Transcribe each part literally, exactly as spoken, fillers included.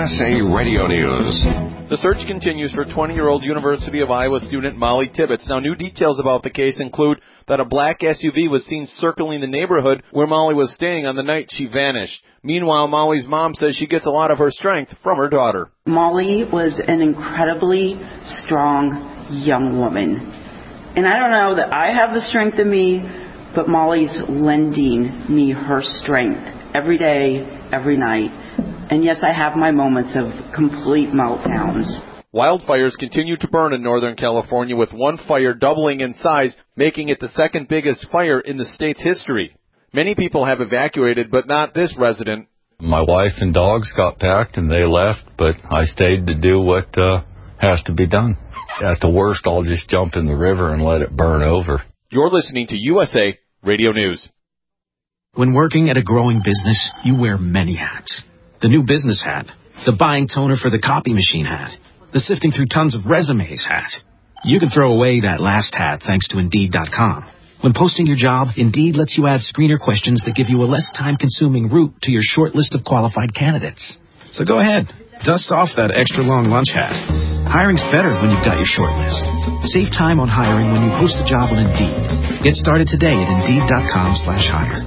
S A Radio News. The search continues for twenty-year-old University of Iowa student Molly Tibbetts. Now, new details about the case include that a black S U V was seen circling the neighborhood where Molly was staying on the night she vanished. Meanwhile, Molly's mom says she gets a lot of her strength from her daughter. Molly was an incredibly strong young woman. And I don't know that I have the strength in me, but Molly's lending me her strength every day, every night. And yes, I have my moments of complete meltdowns. Wildfires continue to burn in Northern California, with one fire doubling in size, making it the second biggest fire in the state's history. Many people have evacuated, but not this resident. My wife and dogs got packed and they left, but I stayed to do what uh, has to be done. At the worst, I'll just jump in the river and let it burn over. You're listening to U S A Radio News. When working at a growing business, you wear many hats. The new business hat, the buying toner for the copy machine hat, the sifting through tons of resumes hat. You can throw away that last hat thanks to Indeed dot com. When posting your job, Indeed lets you add screener questions that give you a less time-consuming route to your short list of qualified candidates. So go ahead, dust off that extra long lunch hat. Hiring's better when you've got your short list. Save time on hiring when you post a job on Indeed. Get started today at Indeed dot com slash hire.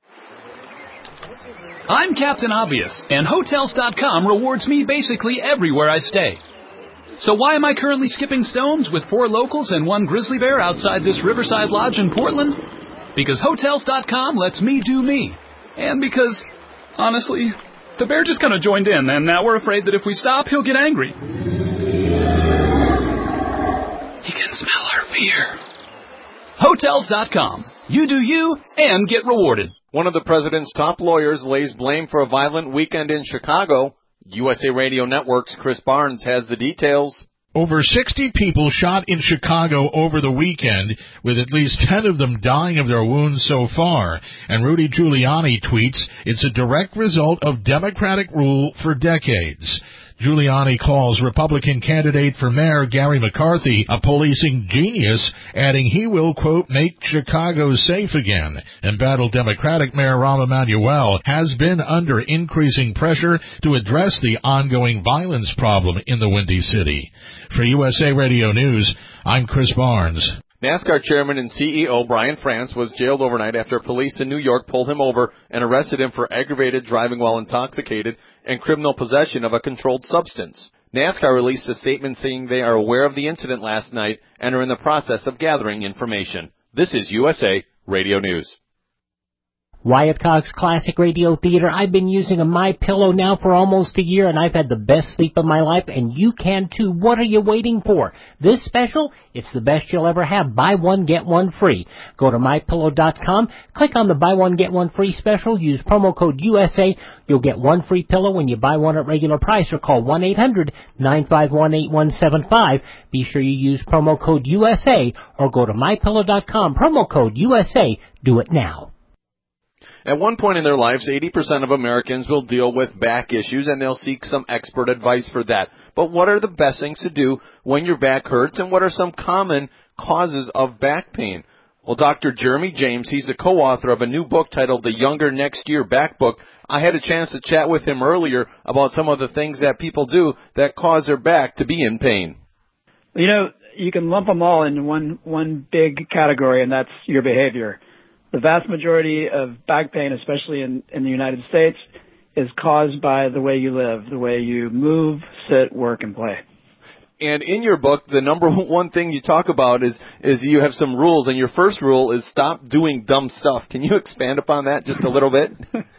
I'm Captain Obvious, and Hotels dot com rewards me basically everywhere I stay. So why am I currently skipping stones with four locals and one grizzly bear outside this Riverside Lodge in Portland? Because Hotels dot com lets me do me. And because, honestly, the bear just kind of joined in, and now we're afraid that if we stop, he'll get angry. He can smell our fear. Hotels dot com. You do you, and get rewarded. One of the president's top lawyers lays blame for a violent weekend in Chicago. U S A Radio Network's Chris Barnes has the details. Over sixty people shot in Chicago over the weekend, with at least ten of them dying of their wounds so far. And Rudy Giuliani tweets, it's a direct result of Democratic rule for decades. Giuliani calls Republican candidate for mayor Gary McCarthy a policing genius, adding he will, quote, make Chicago safe again. Embattled Democratic Mayor Rahm Emanuel has been under increasing pressure to address the ongoing violence problem in the Windy City. For U S A Radio News, I'm Chris Barnes. NASCAR chairman and C E O Brian France was jailed overnight after police in New York pulled him over and arrested him for aggravated driving while intoxicated and criminal possession of a controlled substance. NASCAR released a statement saying they are aware of the incident last night and are in the process of gathering information. This is U S A Radio News. Wyatt Cox Classic Radio Theater. I've been using a MyPillow now for almost a year, and I've had the best sleep of my life, and you can too. What are you waiting for? This special, it's the best you'll ever have. Buy one, get one free. Go to my pillow dot com, click on the buy one, get one free special, use promo code U S A. You'll get one free pillow when you buy one at regular price, or call one eight hundred nine five one eight one seven five. Be sure you use promo code U S A, or go to my pillow dot com, promo code U S A. Do it now. At one point in their lives, eighty percent of Americans will deal with back issues, and they'll seek some expert advice for that. But what are the best things to do when your back hurts, and what are some common causes of back pain? Well, Doctor Jeremy James, he's a co-author of a new book titled The Younger Next Year Back Book. I had a chance to chat with him earlier about some of the things that people do that cause their back to be in pain. You know, you can lump them all into one, one big category, and that's your behavior. The vast majority of back pain, especially in, in the United States, is caused by the way you live, the way you move, sit, work, and play. And in your book, the number one thing you talk about is is you have some rules, and your first rule is stop doing dumb stuff. Can you expand upon that just a little bit?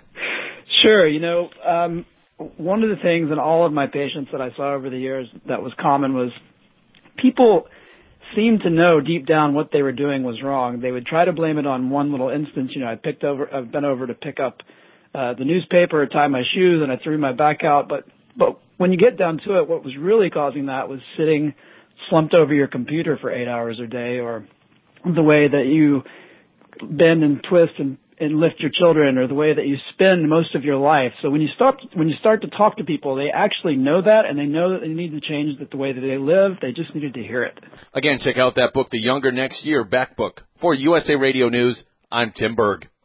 Sure. You know, um, one of the things in all of my patients that I saw over the years that was common was people seemed to know deep down what they were doing was wrong. They would try to blame it on one little instance. You know, I picked over, I've been over to pick up uh, the newspaper, tie my shoes, and I threw my back out. But, but when you get down to it, what was really causing that was sitting slumped over your computer for eight hours a day, or the way that you bend and twist and, and lift your children, or the way that you spend most of your life. So when you start, when you start to talk to people, they actually know that, and they know that they need to change the way that they live. They just needed to hear it. Again, check out that book, The Younger Next Year Back Book. For U S A Radio News, I'm Tim Berg.